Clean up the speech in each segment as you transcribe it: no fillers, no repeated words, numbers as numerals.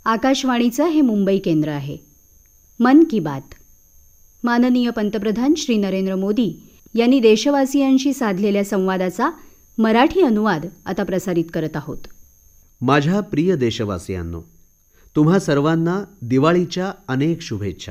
आकाशवाणीचं हे मुंबई केंद्र आहे. मन की बात. माननीय पंतप्रधान श्री नरेंद्र मोदी यांनी देशवासियांशी साधलेल्या संवादाचा मराठी अनुवाद आता प्रसारित करत आहोत. माझ्या प्रिय देशवासियांनो, तुम्हा सर्वांना दिवाळीच्या अनेक शुभेच्छा.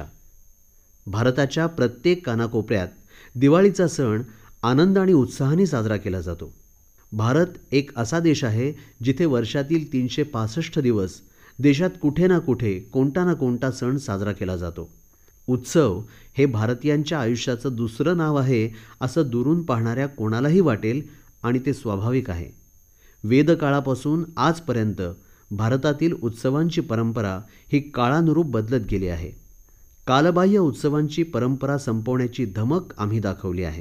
भारताच्या प्रत्येक कानाकोपऱ्यात दिवाळीचा सण आनंद आणि उत्साहाने साजरा केला जातो. भारत एक असा देश आहे जिथे वर्षातील 365 दिवस देशात कुठे ना कुठे कोणता ना कोणता सण साजरा केला जातो. उत्सव हे भारतीयांच्या आयुष्याचं दुसरं नाव आहे असं दुरून पाहणाऱ्या कोणालाही वाटेल आणि ते स्वाभाविक आहे. वेदकाळापासून आजपर्यंत भारतातील उत्सवांची परंपरा ही काळानुरूप बदलत गेली आहे. कालबाह्य उत्सवांची परंपरा संपवण्याची धमक आम्ही दाखवली आहे.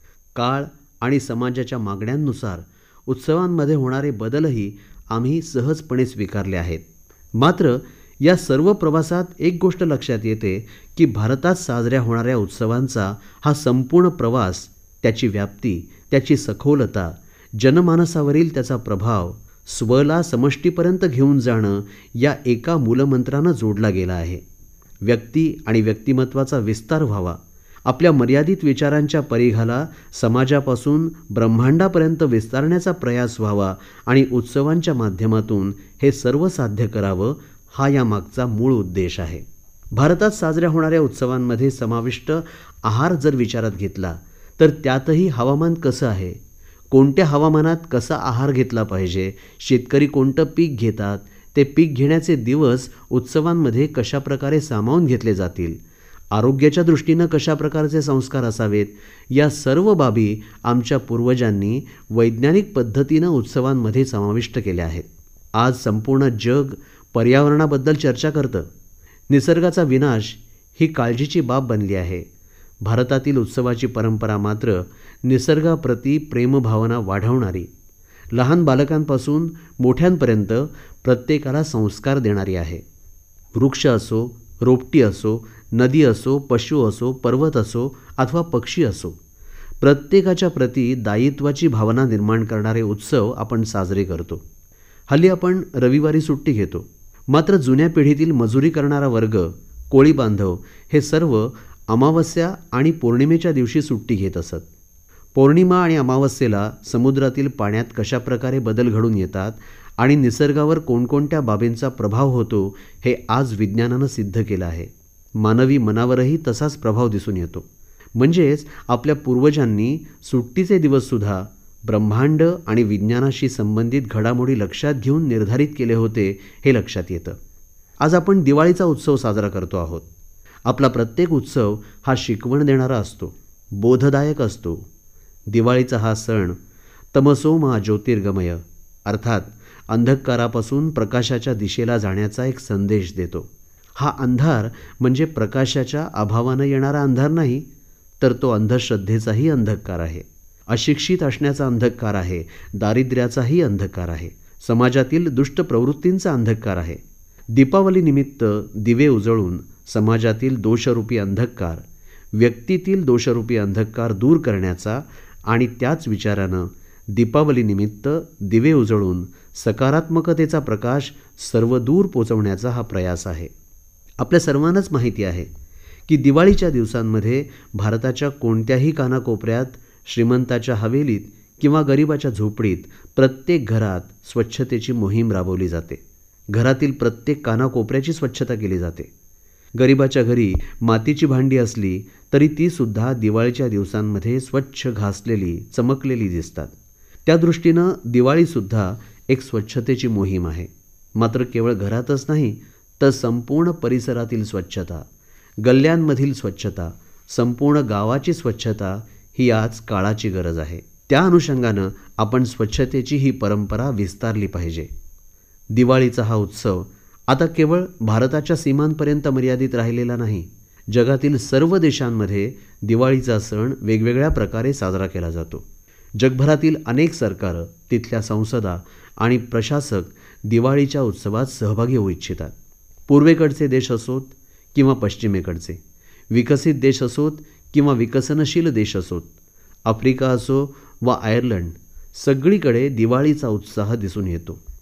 काळ आणि समाजाच्या मागण्यांनुसार उत्सवांमध्ये होणारे बदलही आम्ही सहजपणे स्वीकारले आहेत. मात्र या सर्व प्रवासात एक गोष्ट लक्षात येते की भारतात साजऱ्या होणाऱ्या उत्सवांचा हा संपूर्ण प्रवास, त्याची व्याप्ती, त्याची सखोलता, जनमानसावरील त्याचा प्रभाव स्वला समष्टीपर्यंत घेऊन जाणं या एका मूलमंत्रानं जोडला गेला आहे. व्यक्ती आणि व्यक्तिमत्वाचा विस्तार व्हावा, आपल्या मर्यादित विचारांच्या परिघाला समाजापासून ब्रह्मांडापर्यंत विस्तारण्याचा प्रयास व्हावा आणि उत्सवांच्या माध्यमातून हे सर्व साध्य करावं, हा यामागचा मूळ उद्देश आहे. भारतात साजऱ्या होणाऱ्या उत्सवांमध्ये समाविष्ट आहार जर विचारात घेतला तर त्यातही हवामान कसं आहे, कोणत्या हवामानात कसा आहार घेतला पाहिजे, शेतकरी कोणतं पीक घेतात, ते पीक घेण्याचे दिवस उत्सवांमध्ये कशाप्रकारे सामावून घेतले जातील, आरोग्याच्या दृष्टीनं कशा प्रकारचे संस्कार असावेत, या सर्व बाबी आमच्या पूर्वजांनी वैज्ञानिक पद्धतीनं उत्सवांमध्ये समाविष्ट केल्या आहेत. आज संपूर्ण जग पर्यावरणाबद्दल चर्चा करतं. निसर्गाचा विनाश ही काळजीची बाब बनली आहे. भारतातील उत्सवाची परंपरा मात्र निसर्गाप्रती प्रेमभावना वाढवणारी, लहान बालकांपासून मोठ्यांपर्यंत प्रत्येकाला संस्कार देणारी आहे. वृक्ष असो, रोपटी असो, नदी असो, पशु असो, पर्वत असो अथवा पक्षी असो, प्रत्येकाच्या प्रती दायित्वाची भावना निर्माण करणारे उत्सव आपण साजरे करतो. हल्ली आपण रविवारी सुट्टी घेतो. मात्र जुन्या पिढीतील मजुरी करणारा वर्ग, कोळी बांधव हे सर्व अमावस्या आणि पौर्णिमेच्या दिवशी सुट्टी घेत असत. पौर्णिमा आणि अमावस्येला समुद्रातील पाण्यात कशाप्रकारे बदल घडून येतात आणि निसर्गावर कोणकोणत्या बाबींचा प्रभाव होतो हे आज विज्ञानानं सिद्ध केलं आहे. मानवी मनावरही तसाच प्रभाव दिसून येतो. म्हणजेच आपल्या पूर्वजांनी सुट्टीचे दिवससुद्धा ब्रह्मांड आणि विज्ञानाशी संबंधित घडामोडी लक्षात घेऊन निर्धारित केले होते, हे लक्षात येतं. आज आपण दिवाळीचा उत्सव साजरा करतो आहोत. आपला प्रत्येक उत्सव हा शिकवण देणारा असतो, बोधदायक असतो. दिवाळीचा हा सण तमसो मा ज्योतिर्गमय अर्थात अंधकारापासून प्रकाशाच्या दिशेला जाण्याचा एक संदेश देतो. हा अंधार म्हणजे प्रकाशाच्या अभावानं येणारा अंधार नाही, तर तो अंधश्रद्धेचाही अंधकार आहे, अशिक्षित असण्याचा अंधकार आहे, दारिद्र्याचाही अंधकार आहे, समाजातील दुष्ट प्रवृत्तींचा अंधकार आहे. दीपावलीनिमित्त दिवे उजळून समाजातील दोषरूपी अंधकार, व्यक्तीतील दोषरूपी अंधकार दूर करण्याचा आणि त्याच विचारानं दीपावलीनिमित्त दिवे उजळून सकारात्मकतेचा प्रकाश सर्वदूर पोचवण्याचा हा प्रयास आहे. आपल्या सर्वांनाच माहिती आहे की दिवाळीच्या दिवसांमध्ये भारताच्या कोणत्याही कानाकोपऱ्यात, श्रीमंताच्या हवेलीत किंवा गरिबाच्या झोपडीत प्रत्येक घरात स्वच्छतेची मोहीम राबवली जाते. घरातील प्रत्येक कानाकोपऱ्याची स्वच्छता केली जाते. गरिबाच्या घरी मातीची भांडी असली तरी तीसुद्धा दिवाळीच्या दिवसांमध्ये स्वच्छ घासलेली, चमकलेली दिसतात. त्या दृष्टीनं दिवाळीसुद्धा एक स्वच्छतेची मोहीम आहे. मात्र केवळ घरातच नाही तर संपूर्ण परिसरातील स्वच्छता, गल्ल्यांमधील स्वच्छता, संपूर्ण गावाची स्वच्छता ही आज काळाची गरज आहे. त्या अनुषंगानं आपण स्वच्छतेची ही परंपरा विस्तारली पाहिजे. दिवाळीचा हा उत्सव आता केवळ भारताच्या सीमांपर्यंत मर्यादित राहिलेला नाही. जगातील सर्व देशांमध्ये दिवाळीचा सण वेगवेगळ्या प्रकारे साजरा केला जातो. जगभरातील अनेक सरकारं, तिथल्या संसदा आणि प्रशासक दिवाळीच्या उत्सवात सहभागी होऊ इच्छितात. पूर्वेकडचे देश असोत किंवा पश्चिमेकडचे, विकसित देश असोत किंवा विकसनशील देश असोत, आफ्रिका असो वा आयर्लंड, सगळीकडे दिवाळीचा उत्साह दिसून येतो.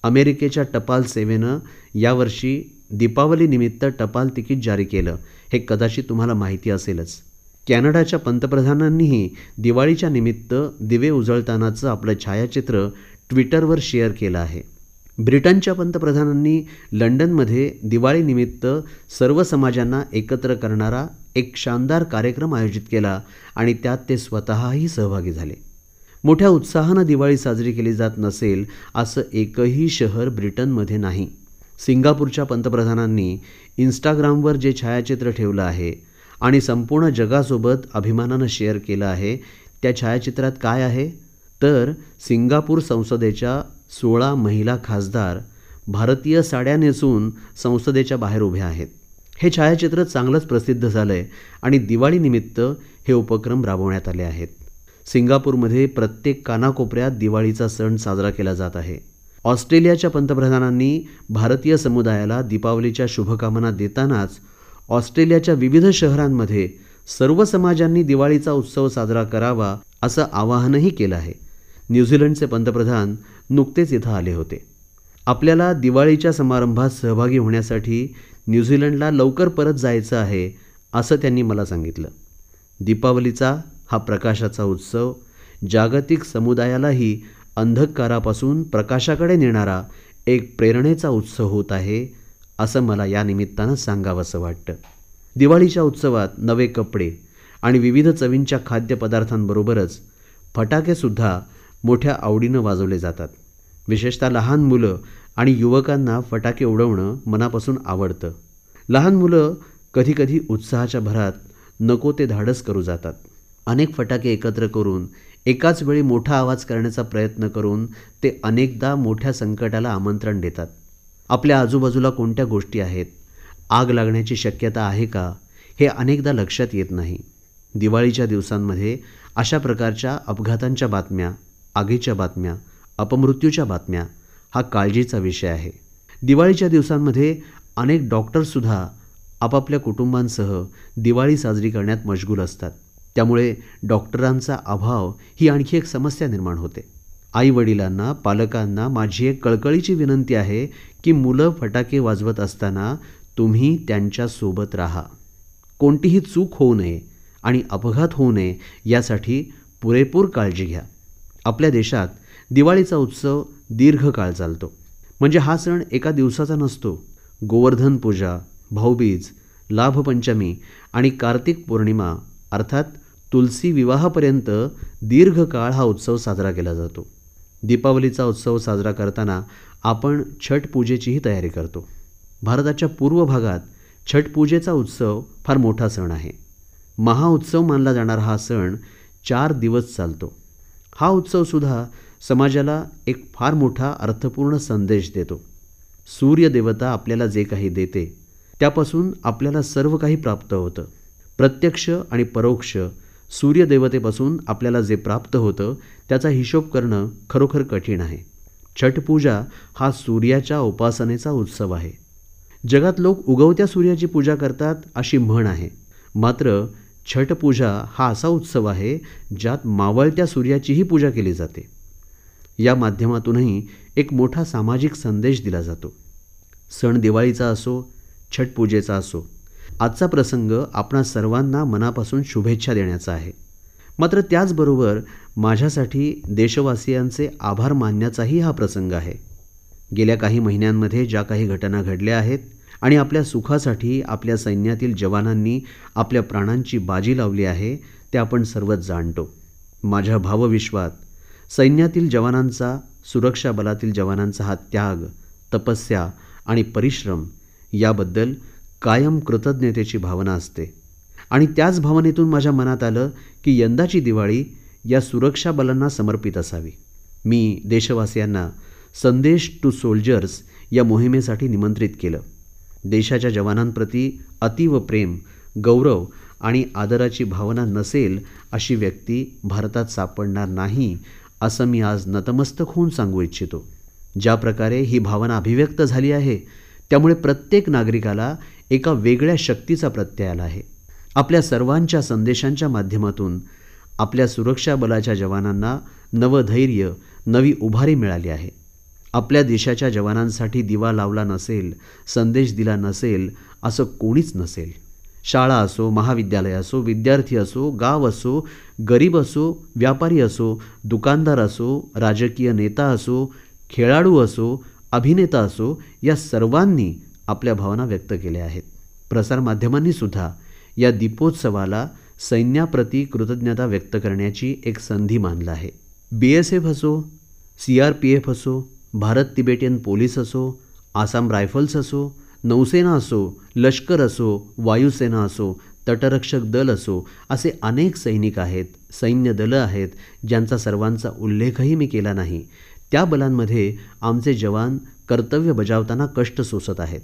अमेरिकेच्या टपाल सेवेनं यावर्षी दीपावलीनिमित्त टपाल तिकीट जारी केलं, हे कदाचित तुम्हाला माहिती असेलच. कॅनडाच्या पंतप्रधानांनीही दिवाळीच्या निमित्त दिवे उजळतानाचं आपलं छायाचित्र ट्विटरवर शेअर केलं आहे. ब्रिटनच्या पंतप्रधानांनी लंडनमध्ये दिवाळीनिमित्त सर्व समाजांना एकत्र करणारा एक शानदार कार्यक्रम आयोजित केला आणि त्यात ते स्वतःही सहभागी झाले. मोठ्या उत्साहानं दिवाळी साजरी केली जात नसेल असं एकही शहर ब्रिटनमध्ये नाही. सिंगापूरच्या पंतप्रधानांनी इंस्टाग्रामवर जे छायाचित्र ठेवलं आहे आणि संपूर्ण जगासोबत अभिमानानं शेअर केलं आहे, त्या छायाचित्रात काय आहे तर सिंगापूर संसदेच्या 16 महिला खासदार भारतीय साड्या नेसून संसदेच्या बाहेर उभ्या आहेत. हे छायाचित्र चांगलंच प्रसिद्ध झालं आहे आणि दिवाळीनिमित्त हे उपक्रम राबवण्यात आले आहेत. सिंगापूरमध्ये प्रत्येक कानाकोपऱ्यात दिवाळीचा सण साजरा केला जात आहे. ऑस्ट्रेलियाच्या पंतप्रधानांनी भारतीय समुदायाला दीपावलीच्या शुभकामना देतानाच ऑस्ट्रेलियाच्या विविध शहरांमध्ये सर्व समाजांनी दिवाळीचा उत्सव साजरा करावा असं आवाहनही केलं आहे. न्यूझीलंडचे पंतप्रधान नुकतेच इथं आले होते. आपल्याला दिवाळीच्या समारंभात सहभागी होण्यासाठी न्यूझीलंडला लवकर परत जायचं आहे असं त्यांनी मला सांगितलं. दीपावलीचा हा प्रकाशाचा उत्सव जागतिक समुदायालाही अंधकारापासून प्रकाशाकडे नेणारा एक प्रेरणेचा उत्सव होत आहे असं मला या निमित्तानं सांगावंसं वाटतं. दिवाळीच्या उत्सवात नवे कपडे आणि विविध चवींच्या खाद्यपदार्थांबरोबरच फटाकेसुद्धा मोठ्या आवडीनं वाजवले जातात. विशेषतः लहान मुलं आणि युवकांना फटाके उडवणं मनापासून आवडतं. लहान मुलं कधीकधी उत्साहाच्या भरात नको ते धाडस करू जातात. अनेक फटाके एकत्र करून एकाच वेळी मोठा आवाज करण्याचा प्रयत्न करून ते अनेकदा मोठ्या संकटाला आमंत्रण देतात. आपल्या आजूबाजूला कोणत्या गोष्टी आहेत, आग लागण्याची शक्यता आहे का, हे अनेकदा लक्षात येत नाही. दिवाळीच्या दिवसांमध्ये अशा प्रकारच्या अपघातांच्या बातम्या, आगीच्या बातम्या, अपमृत्यूच्या बातम्या हा काळजीचा विषय आहे. दिवाळीच्या दिवसांमध्ये अनेक डॉक्टरसुद्धा आपापल्या कुटुंबांसह दिवाळी साजरी करण्यात मशगूल असतात. त्यामुळे डॉक्टरांचा अभाव ही आणखी एक समस्या निर्माण होते. आईवडिलांना, पालकांना माझी एक कळकळीची विनंती आहे की मुलं फटाके वाजवत असताना तुम्ही त्यांच्यासोबत राहा. कोणतीही चूक होऊ नये आणि अपघात होऊ नये यासाठी पुरेपूर काळजी घ्या. आपल्या देशात दिवाळीचा उत्सव दीर्घकाळ चालतो. म्हणजे हा सण एका दिवसाचा नसतो. गोवर्धन पूजा, भाऊबीज, लाभपंचमी आणि कार्तिक पौर्णिमा अर्थात तुलसी विवाहापर्यंत दीर्घकाळ हा उत्सव साजरा केला जातो. दीपावलीचा उत्सव साजरा करताना आपण छठ पूजेचीही तयारी करतो. भारताच्या पूर्व भागात छठ पूजेचा उत्सव फार मोठा सण आहे. महाउत्सव मानला जाणारा हा सण 4 दिवस चालतो. हा उत्सवसुद्धा समाजाला एक फार मोठा अर्थपूर्ण संदेश देतो. सूर्यदेवता आपल्याला जे काही देते त्यापासून आपल्याला सर्व काही प्राप्त होतं. प्रत्यक्ष आणि परोक्ष सूर्यदेवतेपासून आपल्याला जे प्राप्त होतं त्याचा हिशोब करणं खरोखर कठीण आहे. छठपूजा हा सूर्याच्या उपासनेचा उत्सव आहे. जगात लोक उगवत्या सूर्याची पूजा करतात अशी म्हण आहे. मात्र छठपूजा हा असा उत्सव आहे ज्यात मावळत्या सूर्याचीही पूजा केली जाते. या माध्यमातूनही एक मोठा सामाजिक संदेश दिला जातो. सण दिवाळीचा असो, छठपूजेचा असो, आजचा प्रसंग आपणा सर्वांना मनापासून शुभेच्छा देण्याचा आहे. मात्र त्याचबरोबर माझ्यासाठी देशवासियांचे आभार मानण्याचाही हा प्रसंग आहे. गेल्या काही महिन्यांमध्ये ज्या काही घटना घडल्या आहेत आणि आपल्या सुखासाठी आपल्या सैन्यातील जवानांनी आपल्या प्राणांची बाजी लावली आहे ते आपण सर्वच जाणतो. माझ्या भावविश्वात सैन्यातील जवानांचा, सुरक्षा बलातील जवानांचा हा त्याग, तपस्या आणि परिश्रम याबद्दल कायम कृतज्ञतेची भावना असते. आणि त्याच भावनेतून माझ्या मनात आलं की यंदाची दिवाळी या सुरक्षा बलांना समर्पित असावी. मी देशवासियांना संदेश टू सोल्जर्स या मोहिमेसाठी निमंत्रित केलं. देशाच्या जवानांप्रती अतीव प्रेम, गौरव आणि आदराची भावना नसेल अशी व्यक्ती भारतात सापडणार नाही असं मी आज नतमस्तक होऊन सांगू इच्छितो. ज्या प्रकारे ही भावना अभिव्यक्त झाली आहे त्यामुळे प्रत्येक नागरिकाला एका वेगळ्या शक्तीचा प्रत्यय आला आहे. आपल्या सर्वांच्या संदेशांच्या माध्यमातून आपल्या सुरक्षा बलाच्या जवानांना नवं धैर्य, नवी उभारी मिळाली आहे. आपल्या देशाच्या जवानांसाठी दिवा लावला नसेल, संदेश दिला नसेल असं कोणीच नसेल. शाळा असो, महाविद्यालय असो, विद्यार्थी असो, गाव असो, गरीब असो, व्यापारी असो, दुकानदार असो, राजकीय नेता असो, खेळाडू असो, अभिनेता असो, या सर्वांनी आपल्या भावना व्यक्त केल्या आहेत. प्रसारमाध्यमांनी सुद्धा या दीपोत्सवाला सैन्याप्रती कृतज्ञता व्यक्त करण्याची एक संधी मानलं आहे. BSF असो, CRPF असो, भारत तिबेटियन पोलीस असो, आसाम रायफल्स असो, नौसेना असो, लष्कर असो, वायुसेना असो, तटरक्षक दल असो, असे अनेक सैनिक आहेत, सैन्य दलं आहेत, ज्यांचा सर्वांचा उल्लेखही मी केला नाही. त्या बलांमध्ये आमचे जवान कर्तव्य बजावताना कष्ट सोसत आहेत.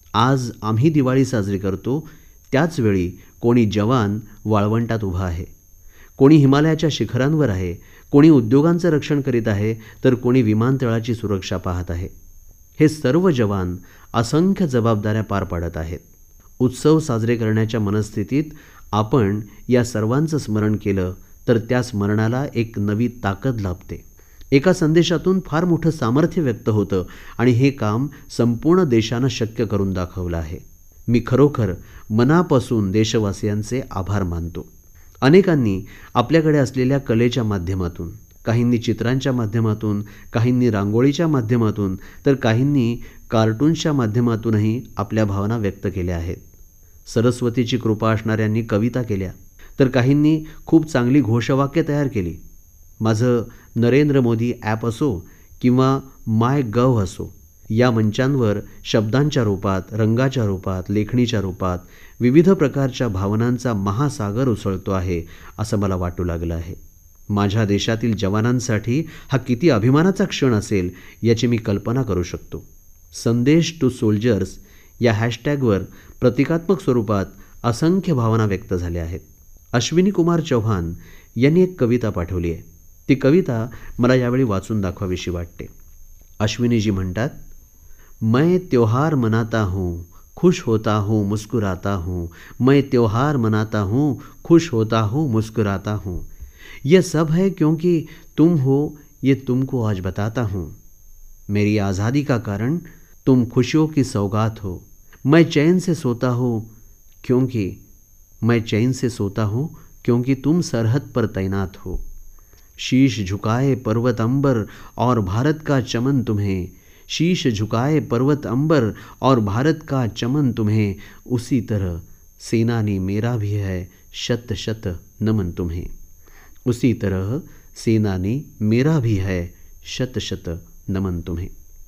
आज आम्ही दिवाळी साजरी करतो, त्याचवेळी कोणी जवान वाळवंटात उभा आहे, कोणी हिमालयाच्या शिखरांवर आहे, कोणी उद्योगांचे रक्षण करीत आहे, तर कोणी विमानतळाची सुरक्षा पाहत आहे. हे सर्व जवान असंख्य जबाबदाऱ्या पार पाडत आहेत. उत्सव साजरे करण्याच्या मनस्थितीत आपण या सर्वांचं स्मरण केलं तर त्या स्मरणाला एक नवी ताकद लाभते. एका संदेशातून फार मोठं सामर्थ्य व्यक्त होतं आणि हे काम संपूर्ण देशानं शक्य करून दाखवलं आहे. मी खरोखर मनापासून देशवासियांचे आभार मानतो. अनेकांनी आपल्याकडे असलेल्या कलेच्या माध्यमातून, काहींनी चित्रांच्या माध्यमातून, काहींनी रांगोळीच्या माध्यमातून, तर काहींनी कार्टून्सच्या माध्यमातूनही आपल्या भावना व्यक्त केल्या आहेत. सरस्वतीची कृपा असणाऱ्यांनी कविता केल्या, तर काहींनी खूप चांगली घोषवाक्य तयार केली. माझं नरेंद्र मोदी ॲप असो किंवा MyGov असो, या मंचांवर शब्दांच्या रूपात, रंगाच्या रूपात, लेखणीच्या रूपात विविध प्रकारच्या भावनांचा महासागर उसळतो आहे असं मला वाटू लागलं आहे. माझ्या देशातील जवानांसाठी हा किती अभिमानाचा क्षण असेल याची मी कल्पना करू शकतो. संदेश टू सोल्जर्स या हॅशटॅगवर प्रतिकात्मक स्वरूपात असंख्य भावना व्यक्त झाल्या आहेत. अश्विनी कुमार चौहान यांनी एक कविता पाठवली आहे. ती कविता मला यावेळी वाचून दाखवावीशी वाटते. अश्विनीजी म्हणतात, मैं त्योहार मनाता हूँ, खुश होता हूँ, मुस्कुराता हूँ. मैं त्योहार मनाता हूँ, खुश होता हूँ, मुस्कुराता हूँ. ये सब है क्योंकि तुम हो, ये तुमको आज बताता हूँ. मेरी आज़ादी का कारण तुम खुशियों की सौगात हो. मैं चैन से सोता हूँ क्योंकि तुम सरहद पर तैनात हो. शीश झुकाए पर्वत अंबर और भारत का चमन तुम्हें. शीश झुकाए पर्वत अंबर और भारत का चमन तुम्हें. उसी तरह सेनानी मेरा भी है, शत शत नमन तुम्हें. उसी तरह सेनानी मेरा भी है, शत शत नमन तुम्हें.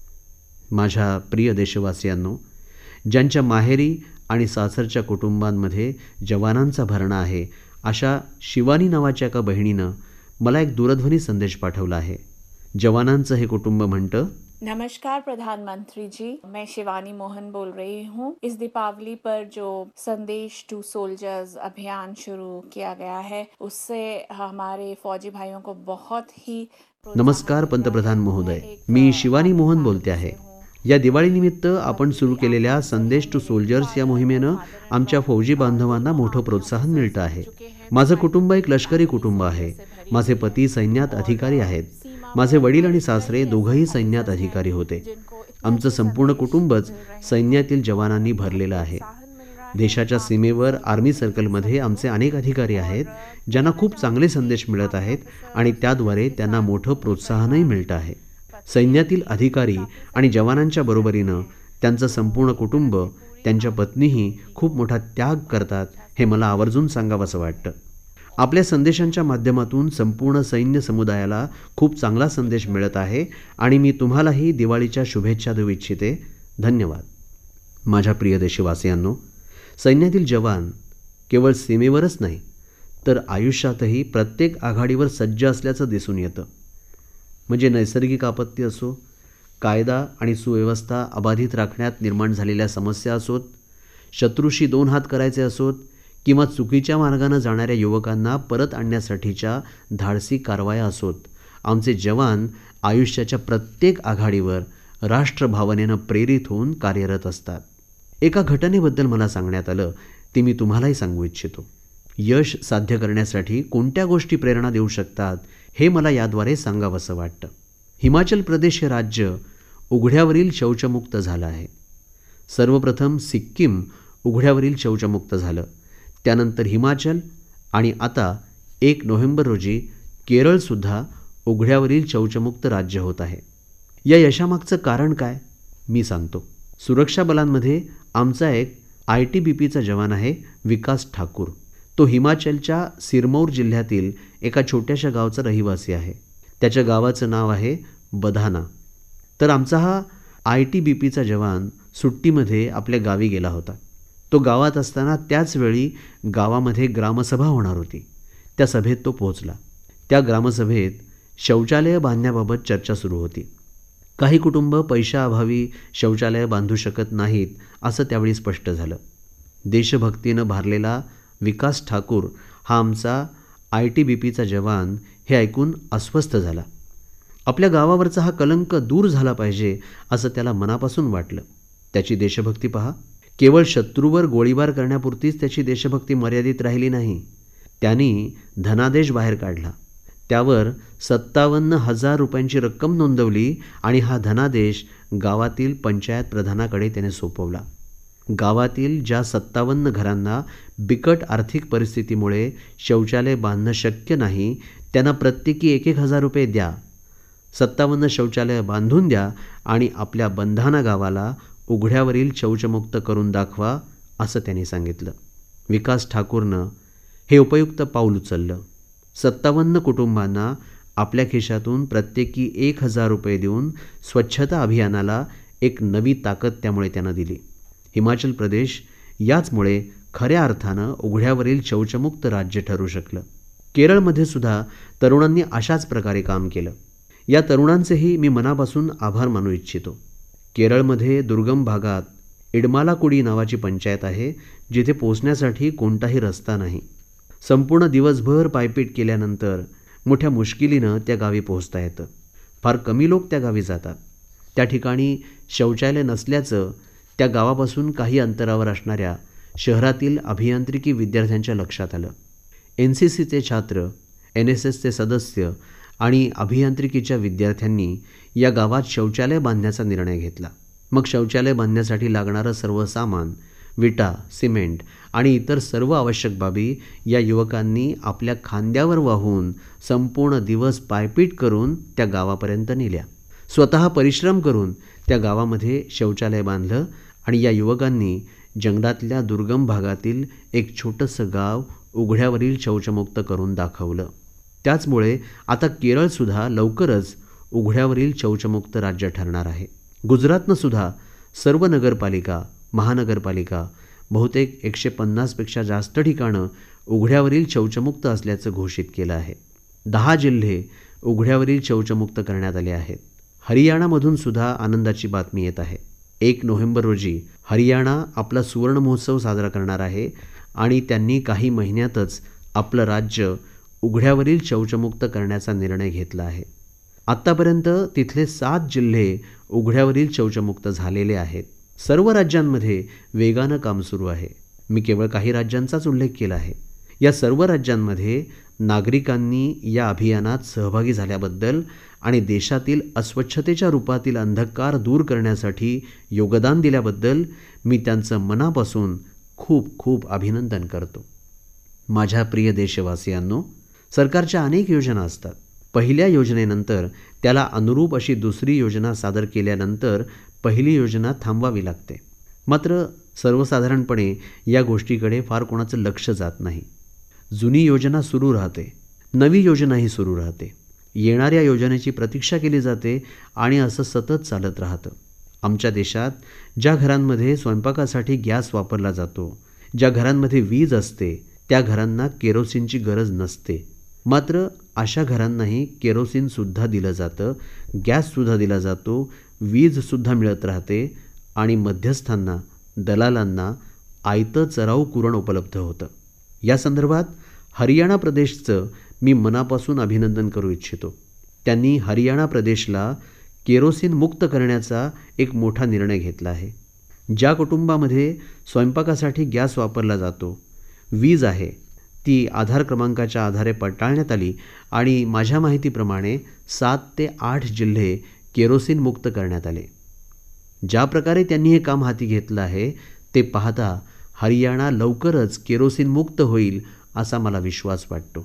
माझ्या प्रिय देशवासियांनो, ज्यांच्या माहेरी आणि सासरच्या कुटुंबांमध्ये जवानांचा भरणा आहे, अशा शिवानी नावाच्या एका बहिणीनं मला एक दूरध्वनी संदेश पाठवला आहे. जवानांचं हे कुटुंब म्हणतं, नमस्कार प्रधानमंत्री जी, मैं शिवानी मोहन बोल रही हूँ. इस दीपावली पर जो संदेश टू सोल्जर्स अभियान शुरू किया गया है, उससे हमारे फौजी भाइयों को बहुत ही नमस्कार पंतप्रधान महोदय, मी शिवानी मोहन बोलते आहे. या दिवाळीनिमित्त आपण सुरू केलेल्या संदेश टू सोल्जर्स या मोहिमेनं आमच्या फौजी बांधवांना मोठं प्रोत्साहन मिळतं आहे. माझं कुटुंब एक लष्करी कुटुंब आहे. माझे पती सैन्यात अधिकारी आहेत. माझे वडील आणि सासरे दोघंही सैन्यात अधिकारी होते. आमचं संपूर्ण कुटुंबच सैन्यातील जवानांनी भरलेलं आहे. देशाच्या सीमेवर आर्मी सर्कलमध्ये आमचे अनेक अधिकारी आहेत, ज्यांना खूप चांगले संदेश मिळत आहेत आणि त्याद्वारे त्यांना मोठं प्रोत्साहनही मिळतं आहे. सैन्यातील अधिकारी आणि जवानांच्या बरोबरीनं त्यांचं संपूर्ण कुटुंब, त्यांच्या पत्नीही खूप मोठा त्याग करतात, हे मला आवर्जून सांगावंसं वाटतं. आपल्या संदेशांच्या माध्यमातून संपूर्ण सैन्य समुदायाला खूप चांगला संदेश मिळत आहे आणि मी तुम्हालाही दिवाळीच्या शुभेच्छा देऊ इच्छिते. धन्यवाद. माझ्या प्रिय देशवासियांनो, सैन्यातील जवान केवळ सीमेवरच नाही तर आयुष्यातही प्रत्येक आघाडीवर सज्ज असल्याचं दिसून येतं. म्हणजे नैसर्गिक आपत्ती असो, कायदा आणि सुव्यवस्था अबाधित राखण्यात निर्माण झालेल्या समस्या असोत, शत्रूशी दोन हात करायचे असोत किंवा चुकीच्या मार्गाने जाणाऱ्या युवकांना परत आणण्यासाठीच्या धाडसी कारवाया असोत, आमचे जवान आयुष्याच्या प्रत्येक आघाडीवर राष्ट्रभावनेनं प्रेरित होऊन कार्यरत असतात. एका घटनेबद्दल मला सांगण्यात आलं, ते मी तुम्हालाही सांगू इच्छितो. यश साध्य करण्यासाठी कोणत्या गोष्टी प्रेरणा देऊ शकतात हे मला याद्वारे सांगावंसं वाटतं. हिमाचल प्रदेश हे राज्य उघड्यावरील शौचमुक्त झालं आहे. सर्वप्रथम सिक्कीम उघड्यावरील शौचमुक्त झालं, त्यानंतर हिमाचल आणि आता 1 नोव्हेंबर रोजी केरळसुद्धा उघड्यावरील शौचमुक्त राज्य होत आहे. या यशामागचं कारण काय मी सांगतो. सुरक्षा बलांमध्ये आमचा एक ITBPचा जवान आहे विकास ठाकूर. तो हिमाचलच्या सिरमौर जिल्ह्यातील एका छोट्याशा गावचा रहिवासी आहे. त्याच्या गावाचं नाव आहे बधाना. तर आमचा हा ITBPचा जवान सुट्टीमध्ये आपल्या गावी गेला होता. तो गावात असताना त्याचवेळी गावामध्ये ग्रामसभा होणार होती. त्या सभेत तो पोहोचला. त्या ग्रामसभेत शौचालय बांधण्याबाबत चर्चा सुरू होती. काही कुटुंब पैशाअभावी शौचालय बांधू शकत नाहीत असं त्यावेळी स्पष्ट झालं. देशभक्तीनं भारलेला विकास ठाकूर हा आमचा ITBPचा जवान हे ऐकून अस्वस्थ झाला. आपल्या गावावरचा हा कलंक दूर झाला पाहिजे असं त्याला मनापासून वाटलं. त्याची देशभक्ती पहा, केवळ शत्रूवर गोळीबार करण्यापुरतीच त्याची देशभक्ती मर्यादित राहिली नाही. त्यांनी धनादेश बाहेर काढला. त्यावर 57,000 रुपयांची रक्कम नोंदवली आणि हा धनादेश गावातील पंचायत प्रधानाकडे त्याने सोपवला. गावातील ज्या 57 घरांना बिकट आर्थिक परिस्थितीमुळे शौचालय बांधणं शक्य नाही, त्यांना प्रत्येकी 1,000 रुपये द्या. 57 शौचालय बांधून द्या आणि आपल्या बंधाना गावाला उघड्यावरील शौचमुक्त करून दाखवा असं त्यांनी सांगितलं. विकास ठाकूरनं हे उपयुक्त पाऊल उचललं. 57 कुटुंबांना आपल्या खिशातून प्रत्येकी 1,000 रुपये देऊन स्वच्छता अभियानाला एक नवी ताकद त्यामुळे त्यानं दिली. हिमाचल प्रदेश याचमुळे खऱ्या अर्थानं उघड्यावरील शौचमुक्त राज्य ठरू शकलं. केरळमध्ये सुद्धा तरुणांनी अशाच प्रकारे काम केलं. या तरुणांचेही मी मनापासून आभार मानू इच्छितो. केरळमध्ये दुर्गम भागात इडमालाकुडी नावाची पंचायत आहे, जिथे पोचण्यासाठी कोणताही रस्ता नाही. संपूर्ण दिवसभर पायपीट केल्यानंतर मोठ्या मुश्किलीनं त्या गावी पोहोचता येतं. फार कमी लोक त्या गावी जातात. त्या ठिकाणी शौचालय नसल्याचं त्या गावापासून काही अंतरावर असणाऱ्या शहरातील अभियांत्रिकी विद्यार्थ्यांच्या लक्षात आलं. NCCचे छात्र, NSSचे सदस्य आणि अभियांत्रिकीच्या विद्यार्थ्यांनी या गावात शौचालय बांधण्याचा निर्णय घेतला. मग शौचालय बांधण्यासाठी लागणारं सर्व सामान, विटा, सिमेंट आणि इतर सर्व आवश्यक बाबी या युवकांनी आपल्या खांद्यावर वाहून संपूर्ण दिवस पायपीट करून त्या गावापर्यंत नेल्या. स्वतः परिश्रम करून त्या गावामध्ये शौचालय बांधलं आणि या युवकांनी जंगलातल्या दुर्गम भागातील एक छोटंसं गाव उघड्यावरील शौचमुक्त करून दाखवलं. त्याचमुळे आता केरळसुद्धा लवकरच उघड्यावरील शौचमुक्त राज्य ठरणार आहे. गुजरातनं सुद्धा सर्व नगरपालिका, महानगरपालिका, बहुतेक 150पेक्षा जास्त ठिकाणं उघड्यावरील शौचमुक्त असल्याचं घोषित केलं आहे. 10 जिल्हे उघड्यावरील शौचमुक्त करण्यात आले आहेत. हरियाणामधून सुद्धा आनंदाची बातमी येत आहे. 1 नोव्हेंबर रोजी हरियाणा आपला सुवर्ण महोत्सव साजरा करणार आहे आणि त्यांनी काही महिन्यातच आपलं राज्य उघड्यावरील शौचमुक्त करण्याचा निर्णय घेतला आहे. आत्तापर्यंत तिथले 7 जिल्हे उघड्यावरील शौचमुक्त झालेले आहेत. सर्व राज्यांमध्ये वेगानं काम सुरू आहे. मी केवळ काही राज्यांचाच उल्लेख केला आहे. या सर्व राज्यांमध्ये नागरिकांनी या अभियानात सहभागी झाल्याबद्दल आणि देशातील अस्वच्छतेच्या रूपातील अंधकार दूर करण्यासाठी योगदान दिल्याबद्दल मी त्यांचं मनापासून खूप खूप अभिनंदन करतो. माझ्या प्रिय देशवासियांनो, सरकारच्या अनेक योजना असतात. पहिल्या योजनेनंतर त्याला अनुरूप अशी दुसरी योजना सादर केल्यानंतर पहिली योजना थांबवावी लागते. मात्र सर्वसाधारणपणे या गोष्टीकडे फार कोणाचं लक्ष जात नाही. जुनी योजना सुरू राहते, नवी योजनाही सुरू राहते. येणाऱ्या योजनेची प्रतीक्षा केली जाते आणि असं सतत चालत राहतं. आमच्या देशात ज्या घरांमध्ये स्वयंपाकासाठी गॅस वापरला जातो, ज्या घरांमध्ये वीज असते, त्या घरांना केरोसिनची गरज नसते. मात्र अशा घरांनाही केरोसिनसुद्धा दिलं जातं, गॅससुद्धा दिला जातो, वीजसुद्धा मिळत राहते आणि मध्यस्थांना, दलालांना आयतं चराऊ कुरण उपलब्ध होतं. या संदर्भात हरियाणा प्रदेशचं मी मनापासून अभिनंदन करू इच्छितो. त्यांनी हरियाणा प्रदेशला केरोसिन मुक्त करण्याचा एक मोठा निर्णय घेतला आहे. ज्या कुटुंबामध्ये स्वयंपाकासाठी गॅस वापरला जातो, वीज आहे, ती आधार क्रमांकाच्या आधारे पडताळण्यात आली आणि माझ्या माहितीप्रमाणे 7 ते 8 जिल्हे केरोसिन मुक्त करण्यात आले. ज्या प्रकारे त्यांनी हे काम हाती घेतलं आहे ते पाहता हरियाणा लवकरच केरोसिन मुक्त होईल असा मला विश्वास वाटतो.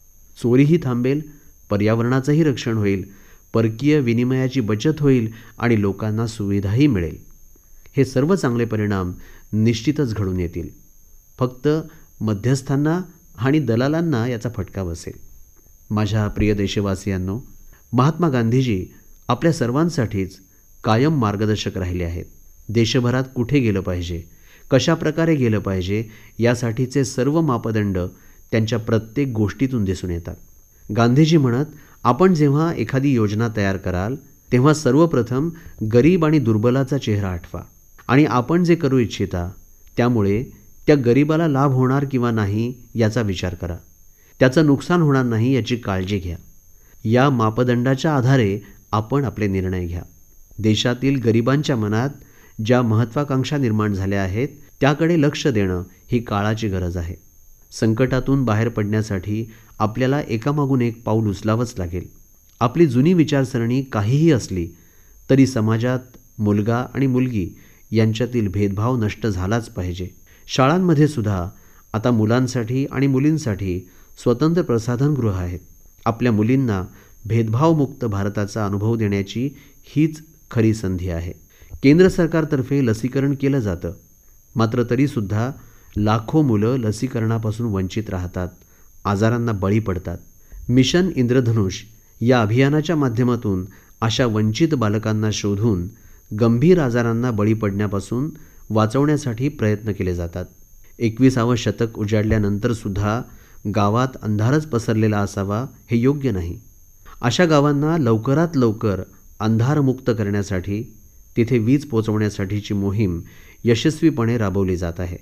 चोरीही थांबेल, पर्यावरणाचंही रक्षण होईल, परकीय विनिमयाची बचत होईल आणि लोकांना सुविधाही मिळेल. हे सर्व चांगले परिणाम निश्चितच घडून येतील. फक्त मध्यस्थांना आणि दलालांना याचा फटका बसेल. माझ्या प्रिय देशवासियांनो, महात्मा गांधीजी आपल्या सर्वांसाठीच कायम मार्गदर्शक राहिले आहेत. देशभरात कुठे गेलं पाहिजे, कशा प्रकारे गेलं पाहिजे यासाठीचे सर्व मापदंड त्यांच्या प्रत्येक गोष्टीतून दिसून येतात. गांधीजी म्हणत, आपण जेव्हा एखादी योजना तयार कराल तेव्हा सर्वप्रथम गरीब आणि दुर्बलाचा चेहरा आठवा आणि आपण जे करू इच्छिता त्यामुळे त्या गरीबाला लाभ होणार किंवा नाही याचा विचार करा. त्याचं नुकसान होणार नाही याची काळजी घ्या. या मापदंडाच्या आधारे आपण आपले निर्णय घ्या. देशातील गरिबांच्या मनात ज्या महत्त्वाकांक्षा निर्माण झाल्या आहेत त्याकडे लक्ष देणं ही काळाची गरज आहे. संकटातून बाहेर पडण्यासाठी आपल्याला एकामागून एक पाऊल उचलावंच लागेल. आपली जुनी विचारसरणी काहीही असली तरी समाजात मुलगा आणि मुलगी यांच्यातील भेदभाव नष्ट झालाच पाहिजे. शाळांमध्ये सुद्धा आता मुलांसाठी आणि मुलींसाठी स्वतंत्र प्रसाधनगृह आहेत. आपल्या मुलींना भेदभावमुक्त भारताचा अनुभव देण्याची हीच खरी संधी आहे. केंद्र सरकारतर्फे लसीकरण केलं जातं, मात्र तरीसुद्धा लाखो मुलं लसीकरणापासून वंचित राहतात, आजारांना बळी पडतात. मिशन इंद्रधनुष या अभियानाच्या माध्यमातून अशा वंचित बालकांना शोधून गंभीर आजारांना बळी पडण्यापासून वाचवण्यासाठी प्रयत्न केले जातात. 21वें शतक उजाडल्यानंतरसुद्धा गावात अंधारच पसरलेला असावा हे योग्य नाही. अशा गावांना लवकरात लवकर अंधारमुक्त करण्यासाठी तिथे वीज पोचवण्यासाठीची मोहीम यशस्वीपणे राबवली जात आहे.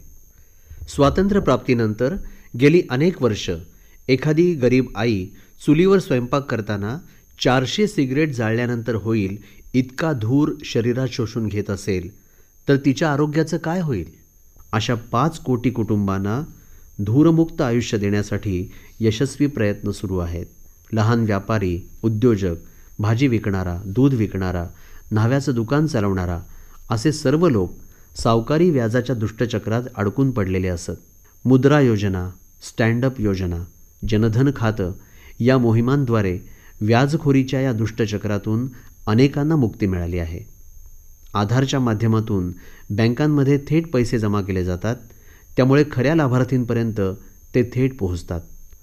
स्वातंत्र्यप्राप्तीनंतर गेली अनेक वर्ष एखादी गरीब आई चुलीवर स्वयंपाक करताना 400 सिगरेट जाळल्यानंतर होईल इतका धूर शरीरात शोषून घेत असेल तर तिच्या आरोग्याचं काय होईल? अशा 5 कोटी कुटुंबांना धूरमुक्त आयुष्य देण्यासाठी यशस्वी प्रयत्न सुरू आहेत. लहान व्यापारी, उद्योजक, भाजी विकणारा, दूध विकणारा, न्हाव्याचं दुकान चालवणारा असे सर्व लोक सावकारी व्याजाच्या दुष्टचक्रात अडकून पडलेले असत. मुद्रा योजना, स्टँडअप योजना, जनधन खातं या मोहिमांद्वारे व्याजखोरीच्या या दुष्टचक्रातून अनेकांना मुक्ती मिळाली आहे. आधारच्या माध्यमातून बँकांमध्ये थेट पैसे जमा केले जातात, त्यामुळे खऱ्या लाभार्थींपर्यंत ते थेट पोहोचतात.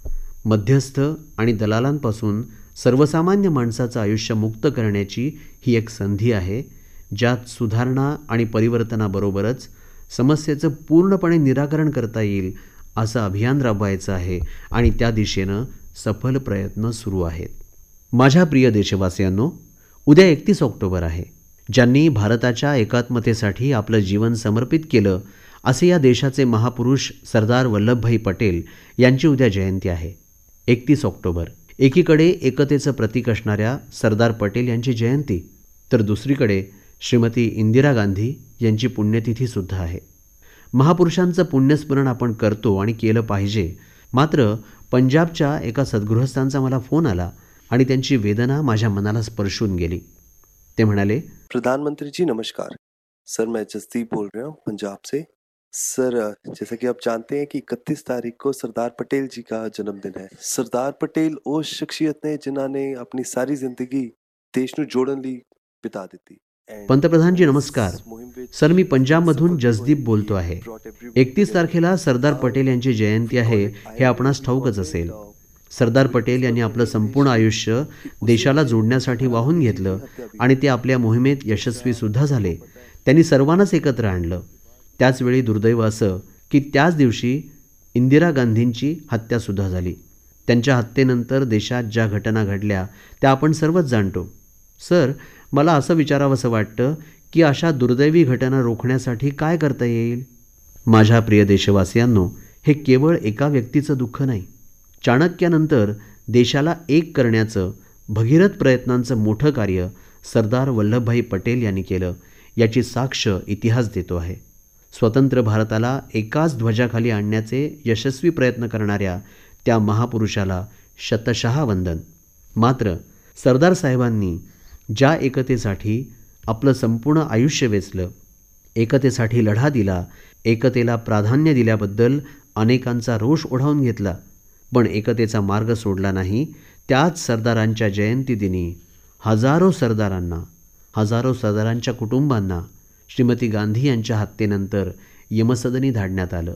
मध्यस्थ आणि दलालांपासून सर्वसामान्य माणसाचं आयुष्य मुक्त करण्याची ही एक संधी आहे, ज्यात सुधारणा आणि परिवर्तनाबरोबरच समस्येचं पूर्णपणे निराकरण करता येईल असं अभियान राबवायचं आहे आणि त्या दिशेनं सफल प्रयत्न सुरू आहेत. माझ्या प्रिय देशवासियांनो, उद्या 31 ऑक्टोबर आहे. ज्यांनी भारताच्या एकात्मतेसाठी आपलं जीवन समर्पित केलं असे या देशाचे महापुरुष सरदार वल्लभभाई पटेल यांची उद्या जयंती आहे. 31 ऑक्टोबर एकीकडे एकतेचं प्रतीक असणाऱ्या सरदार पटेल यांची जयंती, तर दुसरीकडे श्रीमती इंदिरा गांधी यांची पुण्यतिथीसुद्धा आहे. महापुरुषांचं पुण्यस्मरण आपण करतो आणि केलं पाहिजे. मात्र पंजाबच्या एका सद्गृहस्थांचा मला फोन आला आणि त्यांची वेदना माझ्या मनाला स्पर्शून गेली. ते म्हणाले, प्रधानमंत्री जी नमस्कार सर, मैं जसदीप बोल रहा हूँ पंजाब से। सर, जैसा कि आप जानते हैं कि 31 तारीख को सरदार पटेल जी का जन्मदिन है। सरदार पटेल उस शख्सियत ने जिन्होंने अपनी सारी जिंदगी देश ਨੂੰ जोड़न ਲਈ बिता ਦਿੱਤੀ। पंतप्रधानजी नमस्कार. सर, मी पंजाबमधून जसदीप बोलतो आहे. 31 तारखेला सरदार पटेल यांची जयंती आहे हे आपणास ठाऊकच असेल. सरदार पटेल यांनी आपलं संपूर्ण आयुष्य देशाला जोडण्यासाठी वाहून घेतलं आणि ते आपल्या मोहिमेत यशस्वीसुद्धा झाले. त्यांनी सर्वांनाच एकत्र आणलं. त्याचवेळी दुर्दैव असं की त्याच दिवशी इंदिरा गांधींची हत्यासुद्धा झाली. त्यांच्या हत्येनंतर देशात ज्या घटना घडल्या त्या आपण सर्वच जाणतो. सर, मला असं विचारावंसं वाटतं की अशा दुर्दैवी घटना रोखण्यासाठी काय करता येईल? माझ्या प्रिय देशवासियांनो, हे केवळ एका व्यक्तीचं दुःख नाही. चाणक्यानंतर देशाला एक करण्याचं भगीरथ प्रयत्नांचं मोठं कार्य सरदार वल्लभभाई पटेल यांनी केलं याची साक्ष इतिहास देतो आहे. स्वतंत्र भारताला एकाच ध्वजाखाली आणण्याचे यशस्वी प्रयत्न करणाऱ्या त्या महापुरुषाला शतशः वंदन. मात्र सरदार साहेबांनी ज्या एकतेसाठी आपलं संपूर्ण आयुष्य वेचलं, एकतेसाठी लढा दिला, एकतेला प्राधान्य दिल्याबद्दल अनेकांचा रोष ओढावून घेतला, पण एकतेचा मार्ग सोडला नाही. त्याच सरदारांच्या जयंतीदिनी हजारो सरदारांच्या कुटुंबांना श्रीमती गांधी यांच्या हत्येनंतर यमसदनी धाडण्यात आलं.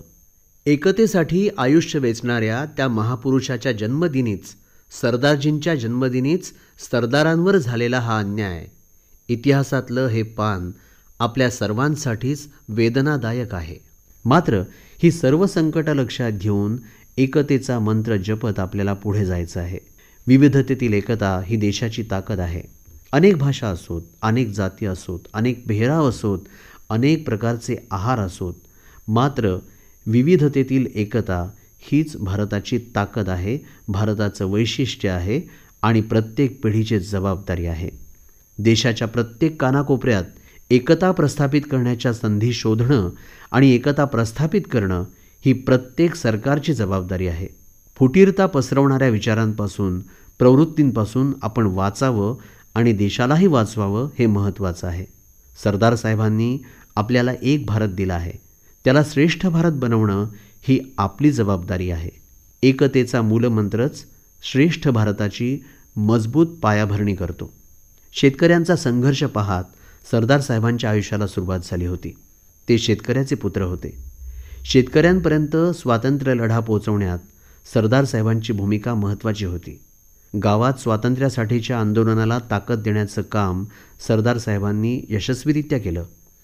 एकतेसाठी आयुष्य वेचणाऱ्या त्या महापुरुषाच्या जन्मदिनीच, सरदारजींच्या जन्मदिनीच सरदारांवर झालेला हा अन्याय, इतिहासातलं हे पान आपल्या सर्वांसाठीच वेदनादायक आहे. मात्र ही सर्व संकटं लक्षात घेऊन एकतेचा मंत्र जपत आपल्याला पुढे जायचं आहे. विविधतेतील एकता ही देशाची ताकद आहे. अनेक भाषा असोत, अनेक जाती असोत, अनेक पेहराव असोत, अनेक प्रकारचे आहार असोत, मात्र विविधतेतील एकता हीच भारताची ताकद आहे, भारताचं वैशिष्ट्य आहे आणि प्रत्येक पिढीची जबाबदारी आहे. देशाच्या प्रत्येक कानाकोपऱ्यात एकता प्रस्थापित करण्याच्या संधी शोधणं आणि एकता प्रस्थापित करणं ही प्रत्येक सरकारची जबाबदारी आहे. फुटीरता पसरवणाऱ्या विचारांपासून, प्रवृत्तींपासून आपण वाचावं आणि देशालाही वाचवावं हे महत्त्वाचं आहे. सरदार साहेबांनी आपल्याला एक भारत दिला आहे, त्याला श्रेष्ठ भारत बनवणं ही आपली जबाबदारी आहे. एकतेचा मूलमंत्रच श्रेष्ठ भारताची मजबूत पायाभरणी करतो. शेतकऱ्यांचा संघर्ष पाहत सरदार साहेबांच्या आयुष्याला सुरुवात झाली होती. ते शेतकऱ्याचे पुत्र होते. शेतकऱ्यांपर्यंत स्वातंत्र्य लढा पोहोचवण्यात सरदार साहेबांची भूमिका महत्त्वाची होती. गावात स्वातंत्र्यासाठीच्या आंदोलनाला ताकद देण्याचं काम सरदार साहेबांनी यशस्वीरित्या केलं.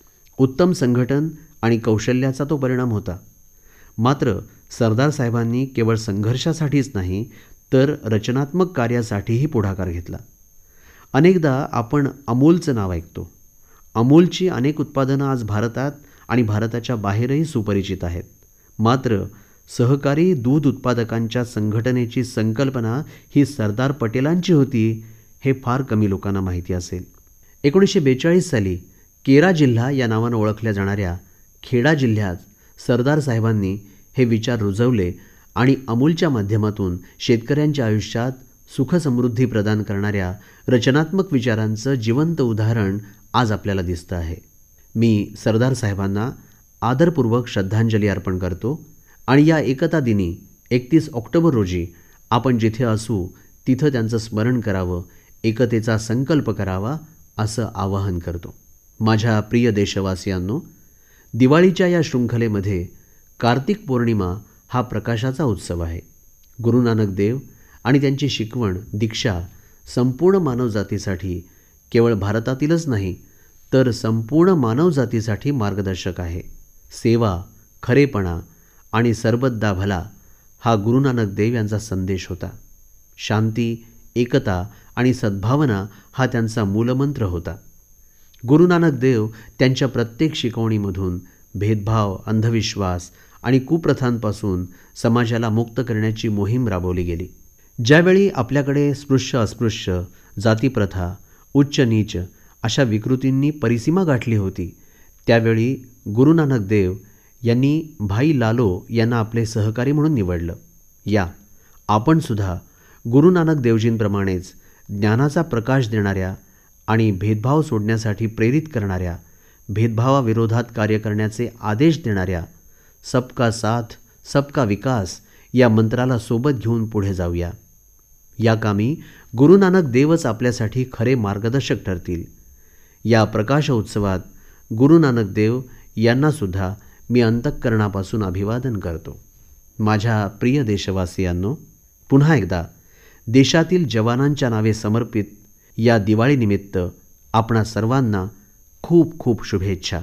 उत्तम संघटन आणि कौशल्याचा तो परिणाम होता. मात्र सरदार साहेबांनी केवळ संघर्षासाठीच नाही तर रचनात्मक कार्यासाठीही पुढाकार घेतला. अनेकदा आपण अमूलचं नाव ऐकतो. अमूलची अनेक उत्पादनं आज भारतात आणि भारताच्या बाहेरही सुपरिचित आहेत. मात्र सहकारी दूध उत्पादकांच्या संघटनेची संकल्पना ही सरदार पटेलांची होती हे फार कमी लोकांना माहिती असेल. 1942 साली केरा जिल्हा या नावानं ओळखल्या जाणाऱ्या खेडा जिल्ह्यात सरदार साहेबांनी हे विचार रुजवले आणि अमूलच्या माध्यमातून शेतकऱ्यांच्या आयुष्यात सुखसमृद्धी प्रदान करणाऱ्या रचनात्मक विचारांचं जिवंत उदाहरण आज आपल्याला दिसतं आहे. मी सरदार साहेबांना आदरपूर्वक श्रद्धांजली अर्पण करतो आणि या एकता दिनी 31 ऑक्टोबर रोजी आपण जिथे असू तिथं त्यांचं स्मरण करावं, एकतेचा संकल्प करावा असं आवाहन करतो. माझ्या प्रिय देशवासियांनो, दिवाळीच्या या शृंखलेमध्ये कार्तिक पौर्णिमा हा प्रकाशाचा उत्सव आहे. गुरु नानक देव आणि त्यांची शिकवण, दीक्षा संपूर्ण मानवजातीसाठी, केवळ भारतातीलच नाही तर संपूर्ण मानवजातीसाठी मार्गदर्शक आहे. सेवा, खरेपणा आणि सरबत भला हा गुरु नानक देव यांचा संदेश होता. शांती, एकता आणि सद्भावना हा त्यांचा मूलमंत्र होता. गुरु नानक देव त्यांच्या प्रत्येक शिकवणीमधून भेदभाव, अंधविश्वास आणि कुप्रथांपासून समाजाला मुक्त करण्याची मोहीम राबवली गेली. ज्यावेळी आपल्याकडे स्पृश्य अस्पृश्य, जातीप्रथा, उच्च नीच अशा विकृतींनी परिसीमा गाठली होती, त्यावेळी गुरु नानक देव यांनी भाई लालो यांना आपले सहकारी म्हणून निवडलं. या आपण सुद्धा गुरु नानक देवजींप्रमाणेच ज्ञानाचा प्रकाश देणाऱ्या आणि भेदभाव सोडण्यासाठी प्रेरित करणाऱ्या, भेदभावाविरोधात कार्य करण्याचे आदेश देणाऱ्या सबका साथ सबका विकास या मंत्राला सोबत घेऊन पुढे जाऊया. या कामी गुरु नानक देवच आपल्यासाठी खरे मार्गदर्शक ठरतील. या प्रकाश उत्सवात गुरु नानक देव यांनासुद्धा मी अंतःकरणापासून अभिवादन करतो. माझ्या प्रिय देशवासियांनो, पुन्हा एकदा देशातील जवानांच्या नावे समर्पित या दिवाळीनिमित्त आपणा सर्वांना खूप खूप शुभेच्छा.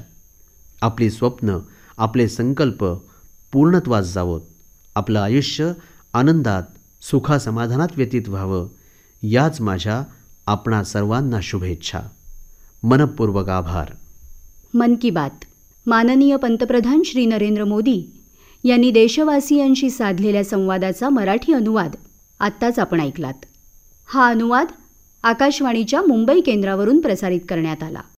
आपली स्वप्न, आपले संकल्प पूर्णत्वास जावोत. आपलं आयुष्य आनंदात, सुखासमाधानात व्यतीत व्हावं, याच माझ्या आपणा सर्वांना शुभेच्छा. मनःपूर्वक आभार. मन की बात माननीय पंतप्रधान श्री नरेंद्र मोदी यांनी देशवासियांशी साधलेल्या संवादाचा मराठी अनुवाद आत्ताच आपण ऐकलात. हा अनुवाद आकाशवाणीच्या मुंबई केंद्रावरून प्रसारित करण्यात आला.